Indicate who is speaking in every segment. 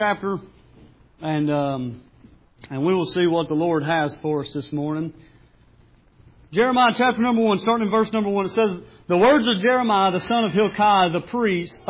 Speaker 1: chapter, and we will see what the Lord has for us this morning. Jeremiah chapter number 1, starting in verse number 1, it says, "The words of Jeremiah, the son of Hilkiah, the priest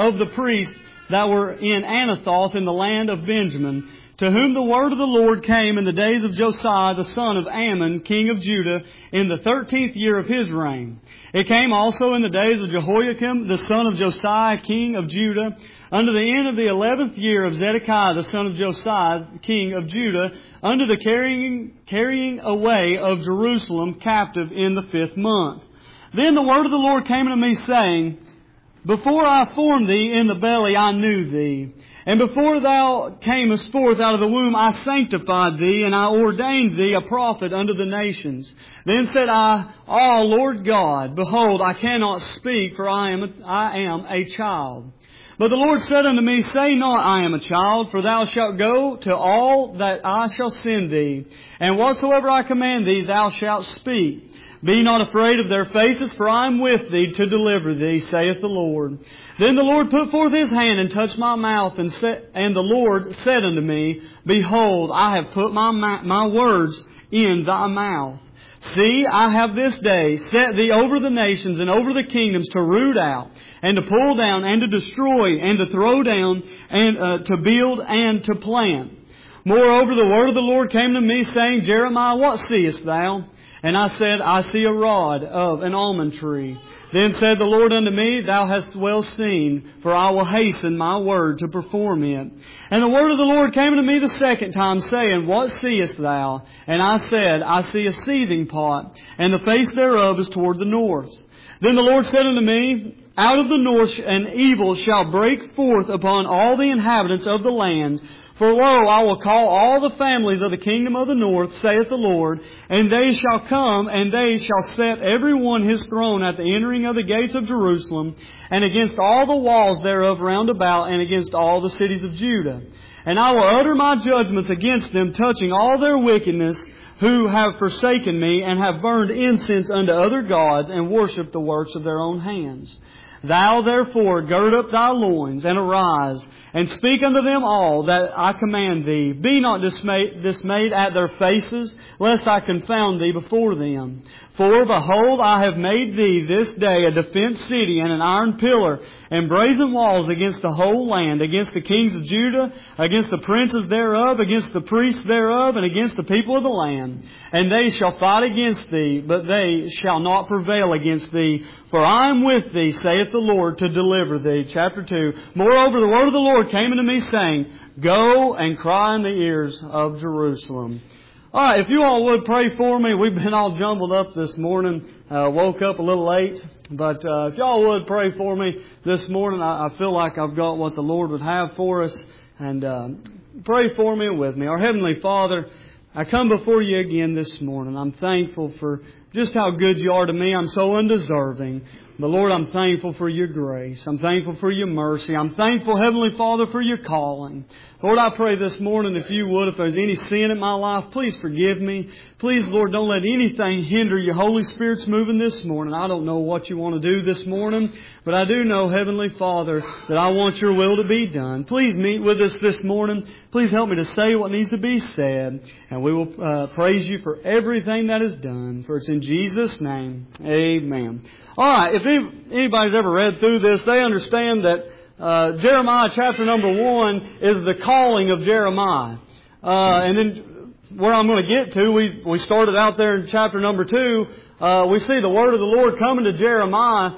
Speaker 1: that were in Anathoth in the land of Benjamin, to whom the word of the Lord came in the days of Josiah, the son of Ammon, king of Judah, in the 13th year of his reign. It came also in the days of Jehoiakim, the son of Josiah, king of Judah, unto the end of the 11th year of Zedekiah, the son of Josiah, king of Judah, unto the carrying away of Jerusalem captive in the 5th month. Then the word of the Lord came unto me, saying, Before I formed thee in the belly, I knew thee. And before thou camest forth out of the womb, I sanctified thee, and I ordained thee a prophet unto the nations. Then said I, Lord God, behold, I cannot speak, for I am a child. But the Lord said unto me, Say not, I am a child, for thou shalt go to all that I shall send thee, and whatsoever I command thee, thou shalt speak. Be not afraid of their faces, for I am with thee to deliver thee, saith the Lord. Then the Lord put forth His hand and touched my mouth, and the Lord said unto me, Behold, I have put my words in thy mouth. See, I have this day set thee over the nations and over the kingdoms to root out, and to pull down, and to destroy, and to throw down, and to build, and to plant. Moreover, the word of the Lord came to me, saying, Jeremiah, what seest thou? And I said, I see a rod of an almond tree. Then said the Lord unto me, Thou hast well seen, for I will hasten my word to perform it. And the word of the Lord came unto me the second time, saying, What seest thou? And I said, I see a seething pot, and the face thereof is toward the north. Then the Lord said unto me, Out of the north an evil shall break forth upon all the inhabitants of the land. For lo, I will call all the families of the kingdom of the north, saith the Lord, and they shall come, and they shall set every one his throne at the entering of the gates of Jerusalem, and against all the walls thereof round about, and against all the cities of Judah. And I will utter my judgments against them, touching all their wickedness, who have forsaken me, and have burned incense unto other gods, and worshipped the works of their own hands. Thou therefore gird up thy loins, and arise, and speak unto them all that I command thee. Be not dismayed at their faces, lest I confound thee before them. For behold, I have made thee this day a defenced city, and an iron pillar, and brazen walls against the whole land, against the kings of Judah, against the princes thereof, against the priests thereof, and against the people of the land. And they shall fight against thee, but they shall not prevail against thee. For I am with thee, saith the Lord, to deliver thee. Chapter 2. Moreover, the word of the Lord came unto me, saying, Go and cry in the ears of Jerusalem. All right, if you all would pray for me. We've been all jumbled up this morning. Woke up a little late. But if y'all would pray for me this morning, I feel like I've got what the Lord would have for us. And pray for me and with me. Our Heavenly Father, I come before you again this morning. I'm thankful for just how good you are to me. I'm so undeserving. But Lord, I'm thankful for your grace. I'm thankful for your mercy. I'm thankful, Heavenly Father, for your calling. Lord, I pray this morning, if you would, if there's any sin in my life, please forgive me. Please, Lord, don't let anything hinder your Holy Spirit's moving this morning. I don't know what you want to do this morning, but I do know, Heavenly Father, that I want your will to be done. Please meet with us this morning. Please help me to say what needs to be said. And we will praise you for everything that is done. For it's in Jesus' name. Amen. All right, if anybody's ever read through this, they understand that Jeremiah chapter number 1 is the calling of Jeremiah. And then where I'm going to get to, we started out there in chapter number 2. We see the word of the Lord coming to Jeremiah,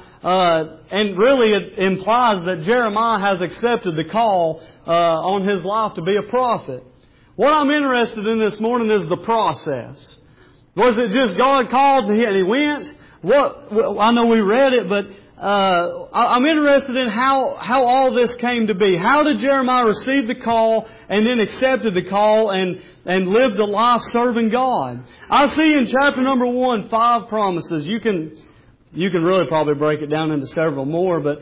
Speaker 1: and really it implies that Jeremiah has accepted the call on his life to be a prophet. What I'm interested in this morning is the process. Was it just God called and he went? I know we read it, but I'm interested in how all this came to be. How did Jeremiah receive the call and then accepted the call and lived a life serving God? I see in chapter number 1 5 promises. You can really probably break it down into several more, but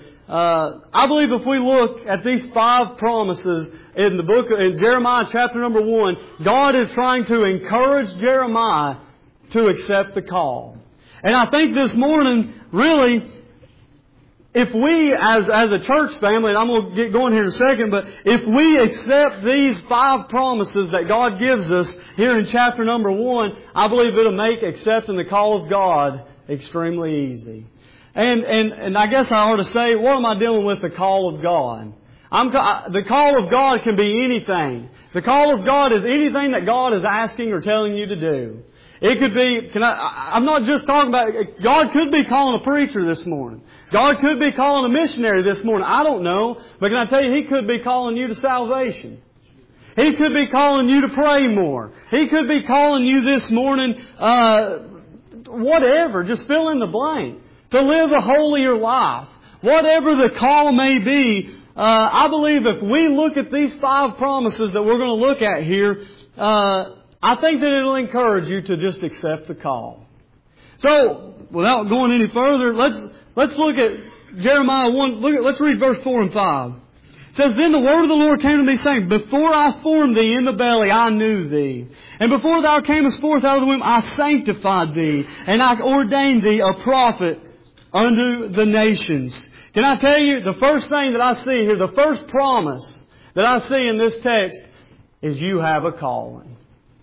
Speaker 1: I believe if we look at these 5 promises in the book in Jeremiah chapter number 1, God is trying to encourage Jeremiah to accept the call. And I think this morning, really, if we, as a church family, and I'm going to get going here in a second, but if we accept these 5 promises that God gives us here in chapter number 1, I believe it'll make accepting the call of God extremely easy. And I guess I ought to say, what am I dealing with the call of God? The call of God can be anything. The call of God is anything that God is asking or telling you to do. It could be, I'm not just talking about, God could be calling a preacher this morning. God could be calling a missionary this morning. I don't know. But can I tell you, He could be calling you to salvation. He could be calling you to pray more. He could be calling you this morning, whatever, just fill in the blank. To live a holier life. Whatever the call may be, I believe if we look at these 5 promises that we're going to look at here, I think that it'll encourage you to just accept the call. So, without going any further, let's look at Jeremiah 1. Let's read verse 4 and 5. It says, Then the word of the Lord came to me, saying, Before I formed thee in the belly, I knew thee. And before thou camest forth out of the womb, I sanctified thee. And I ordained thee a prophet unto the nations. Can I tell you, the first thing that I see here, the first promise that I see in this text is you have a calling.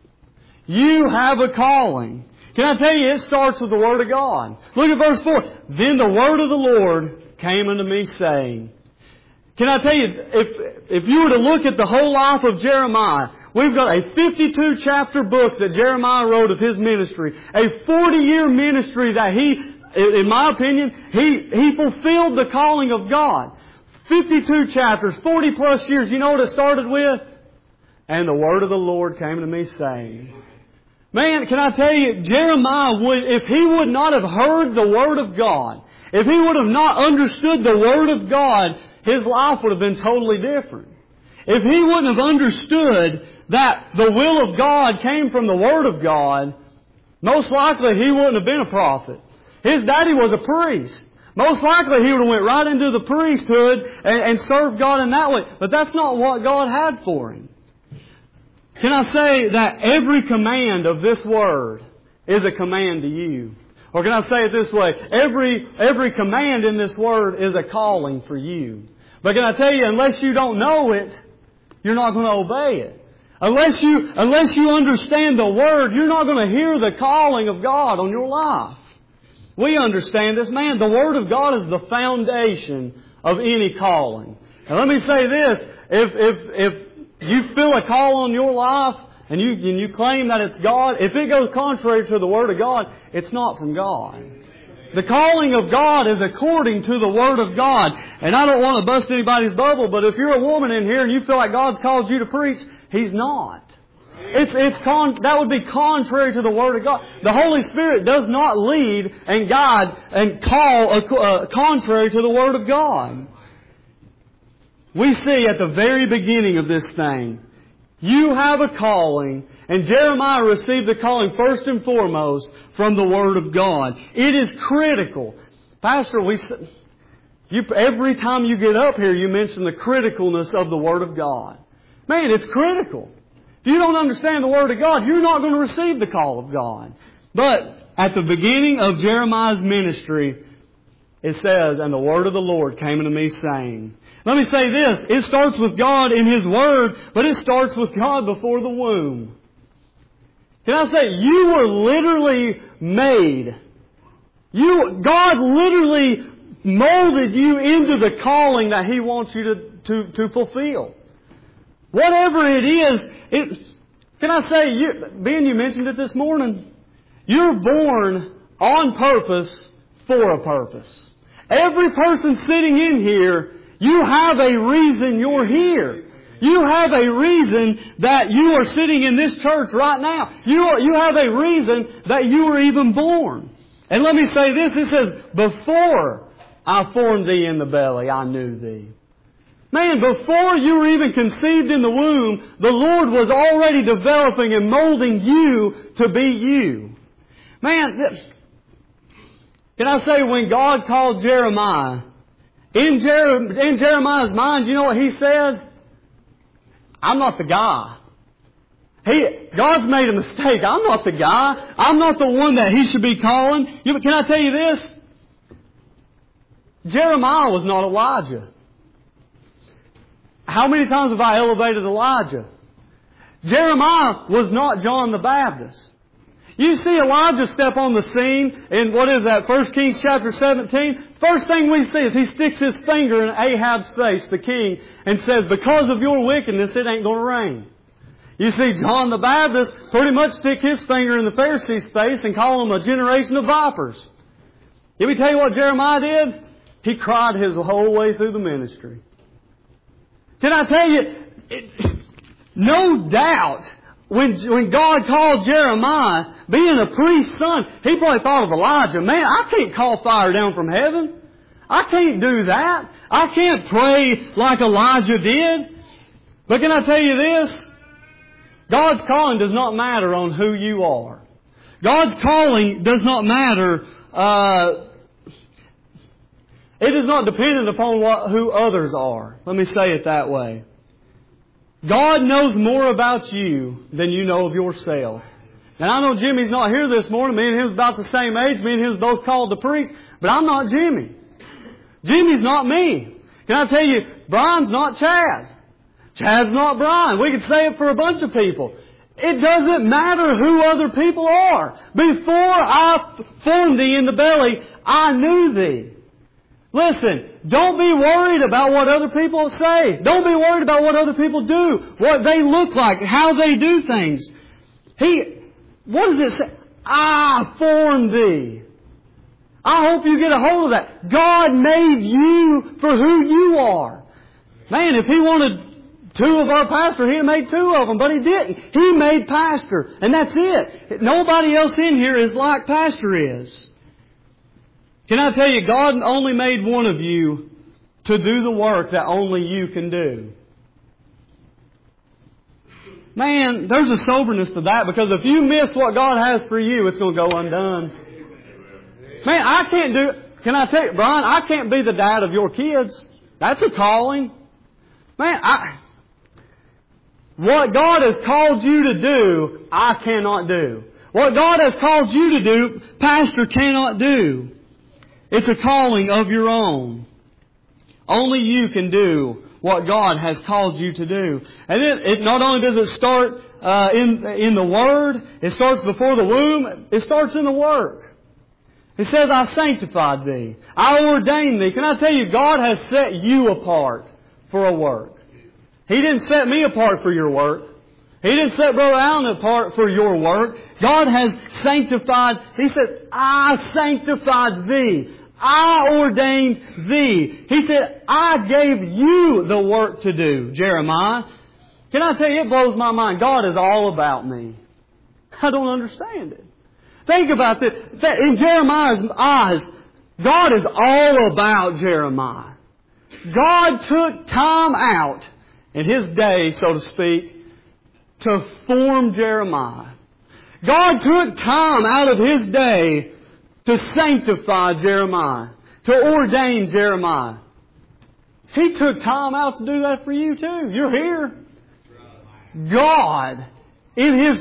Speaker 1: You have a calling. Can I tell you, it starts with the Word of God. Look at verse 4. Then the word of the Lord came unto me, saying. Can I tell you, if you were to look at the whole life of Jeremiah, we've got a 52-chapter book that Jeremiah wrote of his ministry. A 40-year ministry that he, in my opinion, he fulfilled the calling of God. 52 chapters, 40 plus years. You know what it started with? And the word of the Lord came to me, saying. Man, can I tell you, Jeremiah if he would not have heard the Word of God, if he would have not understood the Word of God, his life would have been totally different. If he wouldn't have understood that the will of God came from the Word of God, most likely he wouldn't have been a prophet. His daddy was a priest. Most likely he would have went right into the priesthood and served God in that way. But that's not what God had for him. Can I say that every command of this Word is a command to you? Or can I say it this way? Every command in this Word is a calling for you. But can I tell you, unless you don't know it, you're not going to obey it. Unless you understand the Word, you're not going to hear the calling of God on your life. We understand this. Man, the Word of God is the foundation of any calling. And let me say this, if you feel a call on your life and you claim that it's God, if it goes contrary to the Word of God, it's not from God. The calling of God is according to the Word of God. And I don't want to bust anybody's bubble, but if you're a woman in here and you feel like God's called you to preach, He's not. That would be contrary to the Word of God. The Holy Spirit does not lead and guide and call contrary to the Word of God. We see at the very beginning of this thing, you have a calling, and Jeremiah received the calling first and foremost from the Word of God. It is critical. Pastor, every time you get up here, you mention the criticalness of the Word of God. Man, it's critical. If you don't understand the Word of God, you're not going to receive the call of God. But at the beginning of Jeremiah's ministry, it says, and the word of the Lord came unto me, saying. Let me say this. It starts with God in His Word, but it starts with God before the womb. Can I say, you were literally made. God literally molded you into the calling that He wants you to fulfill. Whatever it is, can I say, Ben, you mentioned it this morning. You're born on purpose for a purpose. Every person sitting in here, you have a reason you're here. You have a reason that you are sitting in this church right now. You have a reason that you were even born. And let me say this, it says, before I formed thee in the belly, I knew thee. Man, before you were even conceived in the womb, the Lord was already developing and molding you to be you. Man, can I say, when God called Jeremiah, in Jeremiah's mind, you know what he said? I'm not the guy. God's made a mistake. I'm not the guy. I'm not the one that He should be calling. Can I tell you this? Jeremiah was not Elijah. How many times have I elevated Elijah? Jeremiah was not John the Baptist. You see Elijah step on the scene in, 1 Kings chapter 17? First thing we see is he sticks his finger in Ahab's face, the king, and says, because of your wickedness, it ain't going to rain. You see John the Baptist pretty much stick his finger in the Pharisees' face and call them a generation of vipers. Let me tell you what Jeremiah did? He cried his whole way through the ministry. Can I tell you, no doubt, when God called Jeremiah, being a priest's son, he probably thought of Elijah. Man, I can't call fire down from heaven. I can't do that. I can't pray like Elijah did. But can I tell you this? God's calling does not matter on who you are. God's calling does not matter. It is not dependent upon who others are. Let me say it that way. God knows more about you than you know of yourself. And I know Jimmy's not here this morning. Me and him's about the same age. Me and him's both called to preach. But I'm not Jimmy. Jimmy's not me. Can I tell you, Brian's not Chad. Chad's not Brian. We could say it for a bunch of people. It doesn't matter who other people are. Before I formed thee in the belly, I knew thee. Listen, don't be worried about what other people say. Don't be worried about what other people do, what they look like, how they do things. What does it say? I formed thee. I hope you get a hold of that. God made you for who you are. Man, if He wanted 2 of our pastors, He'd made 2 of them, but He didn't. He made pastor, and that's it. Nobody else in here is like pastor is. Can I tell you, God only made one of you to do the work that only you can do. Man, there's a soberness to that, because if you miss what God has for you, it's going to go undone. Man, I can't do it. Can I tell you, Brian, I can't be the dad of your kids. That's a calling. Man, what God has called you to do, I cannot do. What God has called you to do, pastor cannot do. It's a calling of your own. Only you can do what God has called you to do. And it not only does it start in the Word, it starts before the womb, it starts in the work. It says, I sanctified thee. I ordained thee. Can I tell you, God has set you apart for a work. He didn't set me apart for your work. He didn't set Brother Allen apart for your work. God has sanctified. He said, I sanctified thee. I ordained thee. He said, I gave you the work to do, Jeremiah. Can I tell you, it blows my mind. God is all about me. I don't understand it. Think about this. In Jeremiah's eyes, God is all about Jeremiah. God took time out in His day, so to speak, to form Jeremiah. God took time out of His day to sanctify Jeremiah, to ordain Jeremiah. He took time out to do that for you too. You're here. God, in His...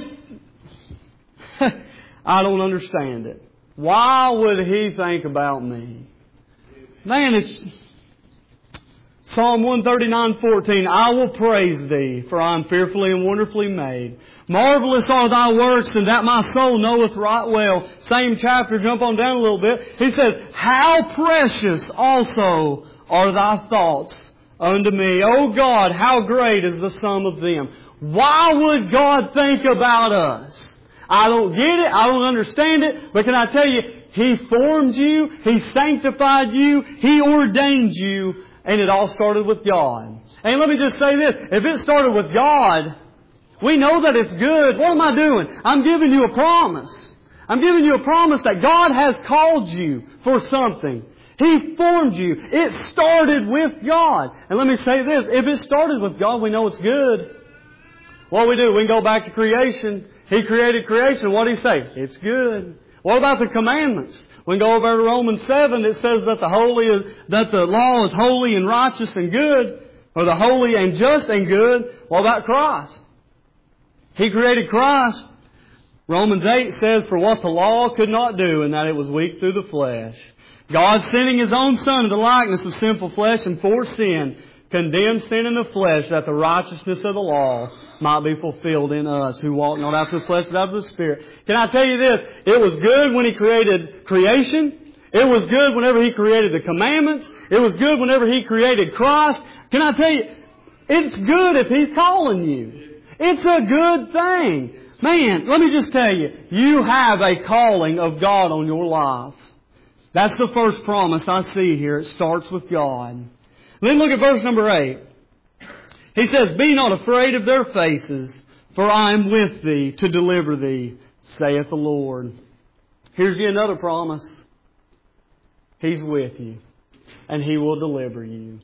Speaker 1: I don't understand it. Why would He think about me? Man, it's... Psalm 139:14, I will praise Thee, for I am fearfully and wonderfully made. Marvelous are Thy works, and that my soul knoweth right well. Same chapter, jump on down a little bit. He says, how precious also are Thy thoughts unto me. O God, how great is the sum of them. Why would God think about us? I don't get it, I don't understand it, but can I tell you, He formed you, He sanctified you, He ordained you, and it all started with God. And let me just say this. If it started with God, we know that it's good. What am I doing? I'm giving you a promise. I'm giving you a promise that God has called you for something. He formed you. It started with God. And let me say this. If it started with God, we know it's good. What we do? We can go back to creation. He created creation. What did He say? It's good. What about the commandments? We can go over to Romans 7. It says that the law is holy and righteous and good, or the holy and just and good. What about Christ? He created Christ. Romans 8 says, for what the law could not do, in that it was weak through the flesh, God sending His own Son in the likeness of sinful flesh and for sin, condemned sin in the flesh, that the righteousness of the law might be fulfilled in us, who walk not after the flesh but after the Spirit. Can I tell you this? It was good when He created creation. It was good whenever He created the commandments. It was good whenever He created Christ. Can I tell you, it's good if He's calling you. It's a good thing. Man, let me just tell you, you have a calling of God on your life. That's the first promise I see here. It starts with God. Then look at verse number 8. He says, be not afraid of their faces, for I am with thee to deliver thee, saith the Lord. Here's you another promise. He's with you, and He will deliver you.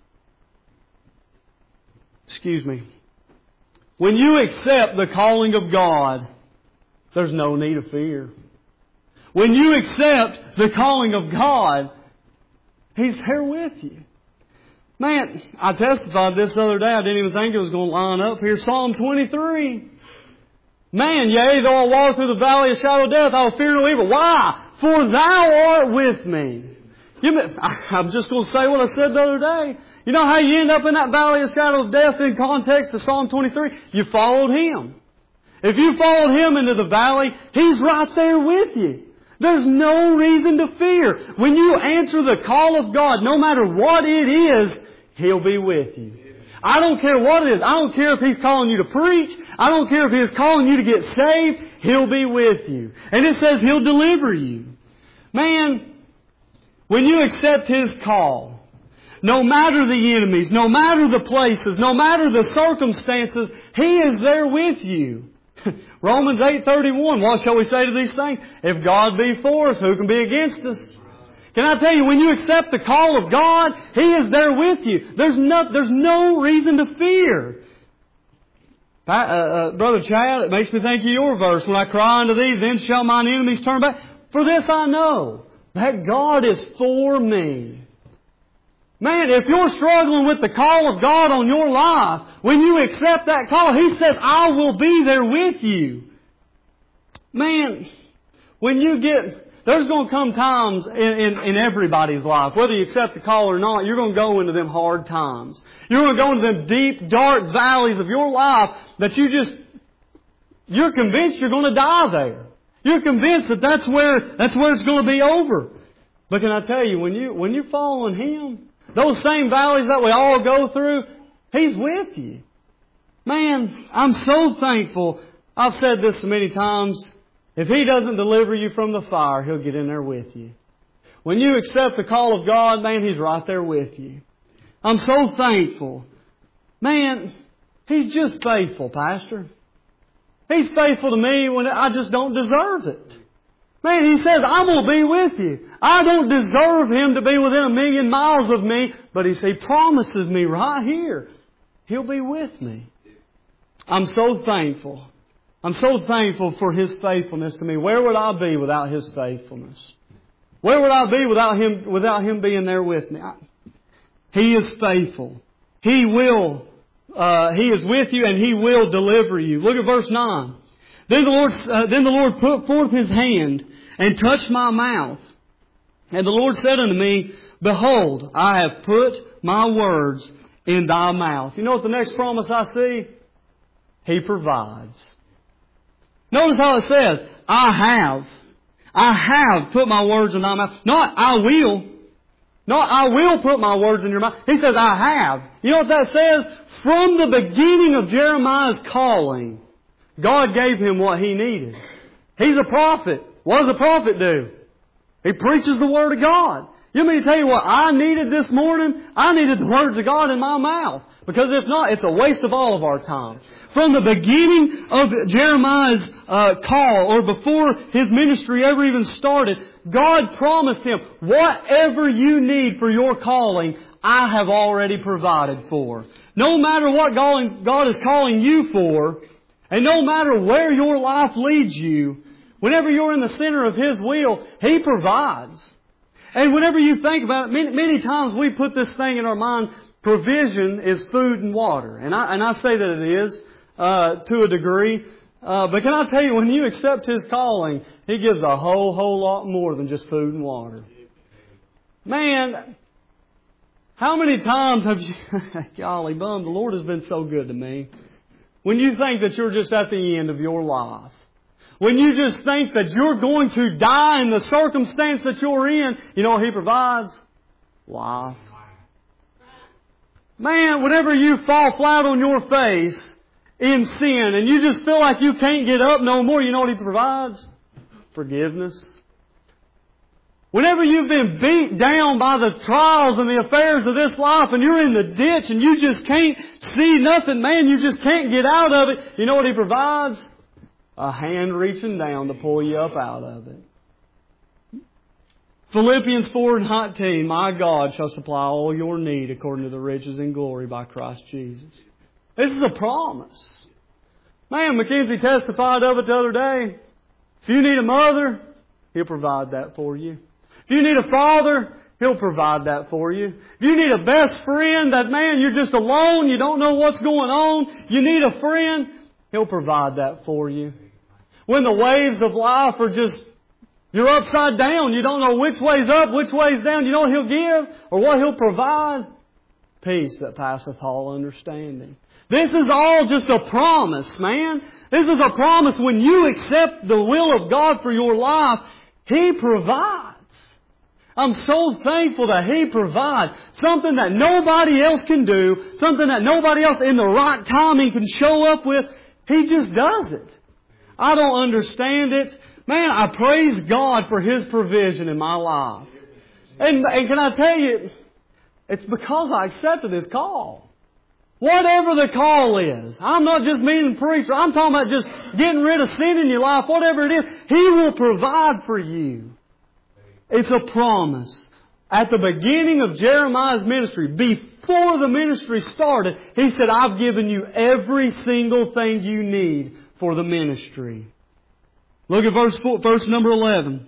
Speaker 1: Excuse me. When you accept the calling of God, there's no need of fear. When you accept the calling of God, He's there with you. Man, I testified this the other day. I didn't even think it was going to line up here. Psalm 23. Man, yea, though I walk through the valley of shadow of death, I will fear no evil. Why? For Thou art with me. I'm just going to say what I said the other day. You know how you end up in that valley of shadow of death in context to Psalm 23? You followed Him. If you followed Him into the valley, He's right there with you. There's no reason to fear. When you answer the call of God, no matter what it is, He'll be with you. I don't care what it is. I don't care if He's calling you to preach. I don't care if He's calling you to get saved. He'll be with you. And it says He'll deliver you. Man, when you accept His call, no matter the enemies, no matter the places, no matter the circumstances, He is there with you. Romans 8:31, what shall we say to these things? If God be for us, who can be against us? Can I tell you, when you accept the call of God, He is there with you. There's no reason to fear. Brother Chad, it makes me think of your verse. When I cry unto Thee, then shall mine enemies turn back. For this I know, that God is for me. Man, if you're struggling with the call of God on your life, when you accept that call, He says, I will be there with you. Man, when you there's going to come times in everybody's life, whether you accept the call or not, you're going to go into them hard times. You're going to go into them deep, dark valleys of your life that you're convinced you're going to die there. You're convinced that that's where it's going to be over. But can I tell you, when you're following Him, those same valleys that we all go through, He's with you. Man, I'm so thankful. I've said this so many times. If He doesn't deliver you from the fire, He'll get in there with you. When you accept the call of God, man, He's right there with you. I'm so thankful. Man, He's just faithful, Pastor. He's faithful to me when I just don't deserve it. Man, He says, I'm going to be with you. I don't deserve Him to be within 1,000,000 miles of me, but He promises me right here, He'll be with me. I'm so thankful. I'm so thankful for His faithfulness to me. Where would I be without His faithfulness? Where would I be without Him being there with me? He is faithful. He is with you and He will deliver you. Look at verse 9. Then the Lord put forth His hand and touched my mouth. And the Lord said unto me, Behold, I have put my words in thy mouth. You know what the next promise I see? He provides. Notice how it says, I have put my words in thy mouth. Not I will. Not I will put my words in your mouth. He says, I have. You know what that says? From the beginning of Jeremiah's calling, God gave him what he needed. He's a prophet. What does a prophet do? He preaches the Word of God. You mean to tell you what I needed this morning? I needed the words of God in my mouth. Because if not, it's a waste of all of our time. From the beginning of Jeremiah's call, or before his ministry ever even started, God promised him, whatever you need for your calling, I have already provided for. No matter what God is calling you for, and no matter where your life leads you, whenever you're in the center of His will, He provides. And whenever you think about it, many times we put this thing in our mind, provision is food and water. And I say that it is, to a degree. But can I tell you, when you accept His calling, He gives a whole lot more than just food and water. Man, how many times have you... Golly bum, the Lord has been so good to me. When you think that you're just at the end of your life. When you just think that you're going to die in the circumstance that you're in, you know what He provides? Life. Man, whenever you fall flat on your face in sin and you just feel like you can't get up no more, you know what He provides? Forgiveness. Whenever you've been beat down by the trials and the affairs of this life and you're in the ditch and you just can't see nothing, man, you just can't get out of it, you know what He provides? A hand reaching down to pull you up out of it. Philippians 4:19, my God shall supply all your need according to the riches and glory by Christ Jesus. This is a promise. Man, Mackenzie testified of it the other day. If you need a mother, He'll provide that for you. If you need a father, He'll provide that for you. If you need a best friend, that man, you're just alone, you don't know what's going on, you need a friend, He'll provide that for you. When the waves of life are just, you're upside down, you don't know which way's up, which way's down, you know what He'll give or what He'll provide? Peace that passeth all understanding. This is all just a promise, man. This is a promise. When you accept the will of God for your life, He provides. I'm so thankful that He provides something that nobody else can do, something that nobody else in the right timing can show up with. He just does it. I don't understand it. Man, I praise God for His provision in my life. And can I tell you, it's because I accepted His call. Whatever the call is. I'm not just meaning preacher. I'm talking about just getting rid of sin in your life. Whatever it is, He will provide for you. It's a promise. At the beginning of Jeremiah's ministry, before the ministry started, He said, I've given you every single thing you need for the ministry. Look at verse number 11.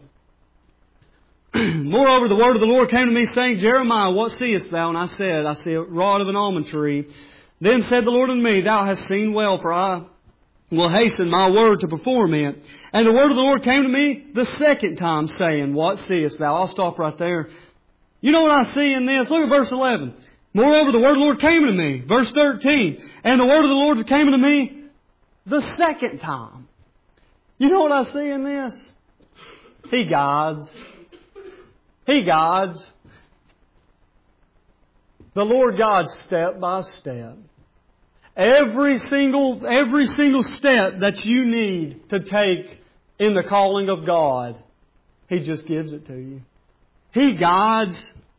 Speaker 1: Moreover, the word of the Lord came to me, saying, Jeremiah, what seest thou? And I said, I see a rod of an almond tree. Then said the Lord unto me, Thou hast seen well, for I will hasten my word to perform it. And the word of the Lord came to me the second time, saying, What seest thou? I'll stop right there. You know what I see in this? Look at verse 11. Moreover, the word of the Lord came to me. Verse 13. And the word of the Lord came to me the second time. You know what I see in this? He guides. He guides. The Lord guides step by step. Every single step that you need to take in the calling of God, He just gives it to you. He guides.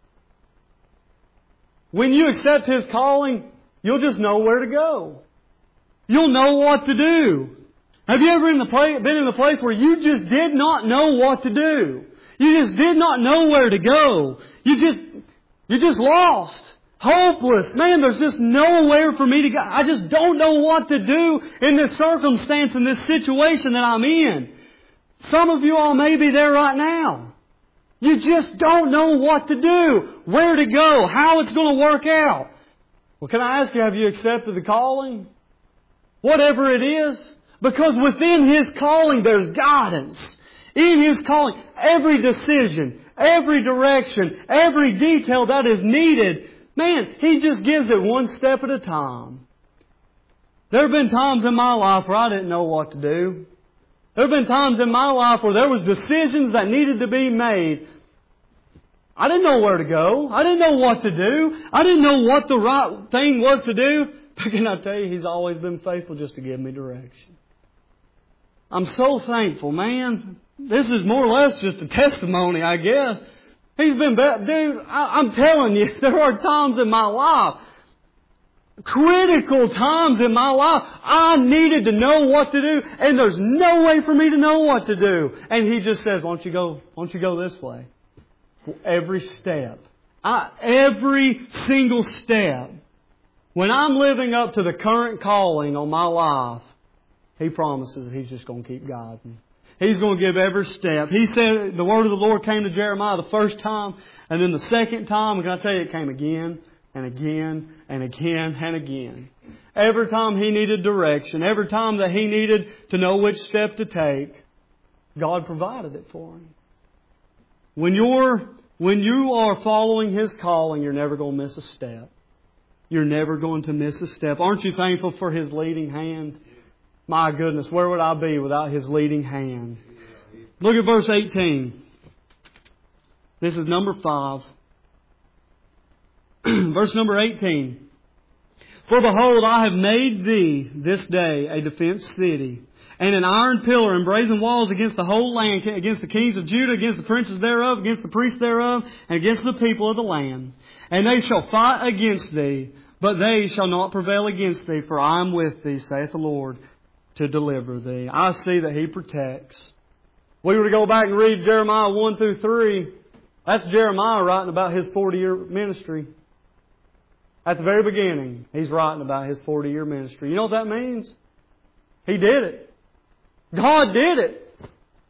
Speaker 1: When you accept His calling, you'll just know where to go. You'll know what to do. Have you ever been in the place where you just did not know what to do? You just did not know where to go. You just lost. Hopeless. Man, there's just nowhere for me to go. I just don't know what to do in this circumstance, in this situation that I'm in. Some of you all may be there right now. You just don't know what to do, where to go, how it's going to work out. Well, can I ask you, have you accepted the calling? Whatever it is. Because within His calling, there's guidance. In His calling, every decision, every direction, every detail that is needed, man, He just gives it one step at a time. There have been times in my life where I didn't know what to do. There have been times in my life where there was decisions that needed to be made. I didn't know where to go. I didn't know what to do. I didn't know what the right thing was to do. But can I tell you, He's always been faithful just to give me direction. I'm so thankful, man. This is more or less just a testimony, I guess. He's been better. Dude, I'm telling you, there are times in my life, critical times in my life, I needed to know what to do, and there's no way for me to know what to do. And He just says, why don't you go this way? Every step. Every single step. When I'm living up to the current calling on my life, He promises that He's just going to keep guiding. He's going to give every step. He said the word of the Lord came to Jeremiah the first time, and then the second time, and can I tell you, it came again and again and again and again. Every time he needed direction, every time that he needed to know which step to take, God provided it for him. When you are following His calling, you're never going to miss a step. You're never going to miss a step. Aren't you thankful for His leading hand? My goodness, where would I be without His leading hand? Look at verse 18. This is number 5. Verse number 18. For behold, I have made thee this day a defenced city, and an iron pillar and brazen walls against the whole land, against the kings of Judah, against the princes thereof, against the priests thereof, and against the people of the land. And they shall fight against thee, but they shall not prevail against thee, for I am with thee, saith the Lord, to deliver thee. I see that He protects. If we were to go back and read Jeremiah 1 through 3, that's Jeremiah writing about his 40-year ministry. At the very beginning, he's writing about his 40-year ministry. You know what that means? He did it. God did it.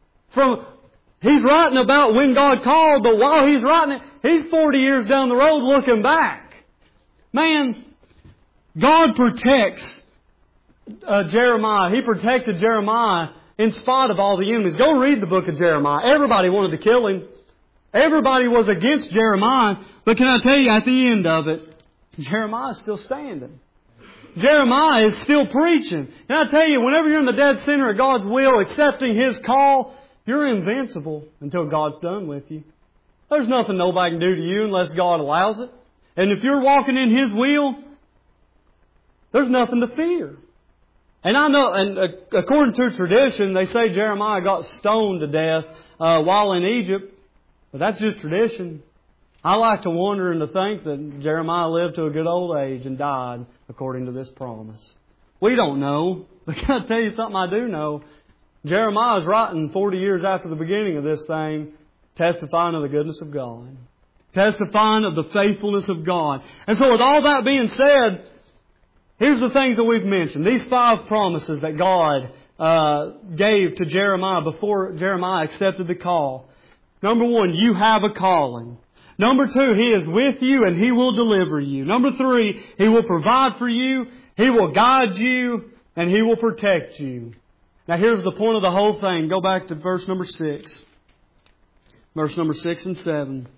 Speaker 1: He's writing about when God called, but while he's writing it, he's 40 years down the road looking back. Man, God protects Jeremiah. He protected Jeremiah in spite of all the enemies. Go read the book of Jeremiah. Everybody wanted to kill him. Everybody was against Jeremiah. But can I tell you, at the end of it, Jeremiah is still standing. Jeremiah is still preaching. Can I tell you, whenever you're in the dead center of God's will, accepting His call, you're invincible until God's done with you. There's nothing nobody can do to you unless God allows it. And if you're walking in His will, there's nothing to fear. And I know, and according to tradition, they say Jeremiah got stoned to death while in Egypt. But that's just tradition. I like to wonder and to think that Jeremiah lived to a good old age and died according to this promise. We don't know. But can I tell you something I do know? Jeremiah is writing 40 years after the beginning of this thing, testifying of the goodness of God. Testifying of the faithfulness of God. And so with all that being said, here's the things that we've mentioned. These 5 promises that God gave to Jeremiah before Jeremiah accepted the call. Number 1, you have a calling. Number 2, He is with you and He will deliver you. Number 3, He will provide for you, He will guide you, and He will protect you. Now here's the point of the whole thing. Go back to verse number 6. Verse number 6 and 7.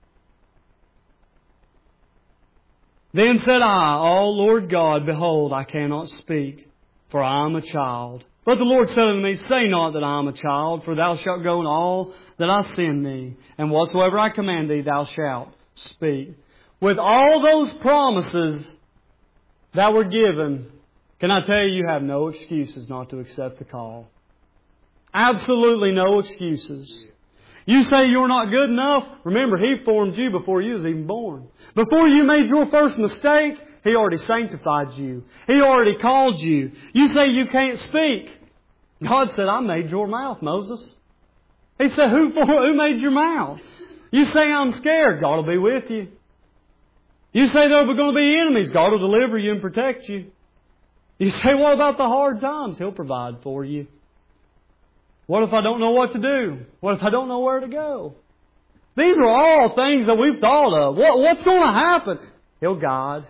Speaker 1: Then said I, O Lord God, behold, I cannot speak, for I am a child. But the Lord said unto me, say not that I am a child, for thou shalt go in all that I send thee, and whatsoever I command thee, thou shalt speak. With all those promises that were given, can I tell you, you have no excuses not to accept the call. Absolutely no excuses. You say you're not good enough? Remember, He formed you before you was even born. Before you made your first mistake, He already sanctified you. He already called you. You say you can't speak. God said, I made your mouth, Moses. He said, who made your mouth? You say, I'm scared. God will be with you. You say there are going to be enemies. God will deliver you and protect you. You say, what about the hard times? He'll provide for you. What if I don't know what to do? What if I don't know where to go? These are all things that we've thought of. What's going to happen? He'll guide.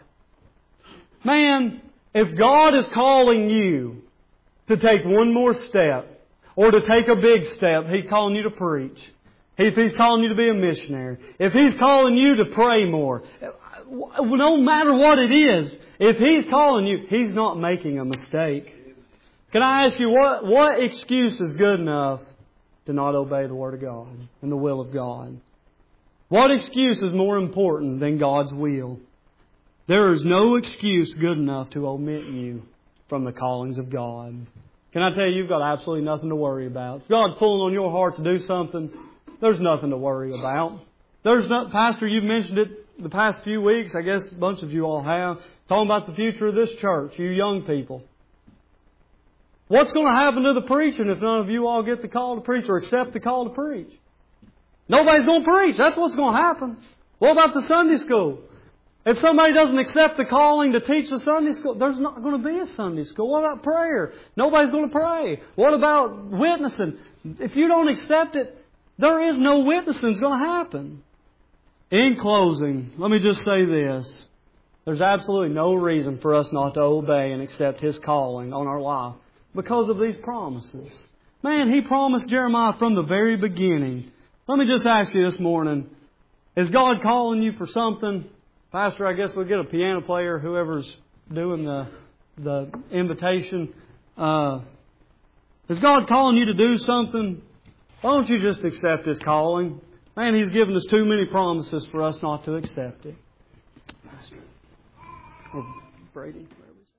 Speaker 1: Man, if God is calling you to take one more step, or to take a big step, He's calling you to preach. If He's calling you to be a missionary. If He's calling you to pray more. No matter what it is, if He's calling you, He's not making a mistake. Can I ask you, what excuse is good enough to not obey the Word of God and the will of God? What excuse is more important than God's will? There is no excuse good enough to omit you from the callings of God. Can I tell you, you've got absolutely nothing to worry about. If God's pulling on your heart to do something, there's nothing to worry about. Pastor, you've mentioned it the past few weeks. I guess a bunch of you all have. Talking about the future of this church, you young people. What's going to happen to the preaching if none of you all get the call to preach or accept the call to preach? Nobody's going to preach. That's what's going to happen. What about the Sunday school? If somebody doesn't accept the calling to teach the Sunday school, there's not going to be a Sunday school. What about prayer? Nobody's going to pray. What about witnessing? If you don't accept it, there is no witnessing that's going to happen. In closing, let me just say this. There's absolutely no reason for us not to obey and accept His calling on our life because of these promises. Man, He promised Jeremiah from the very beginning. Let me just ask you this morning, is God calling you for something? Pastor, I guess we'll get a piano player, whoever's doing the invitation. Is God calling you to do something? Why don't you just accept His calling? Man, He's given us too many promises for us not to accept it. Pastor. Or Brady.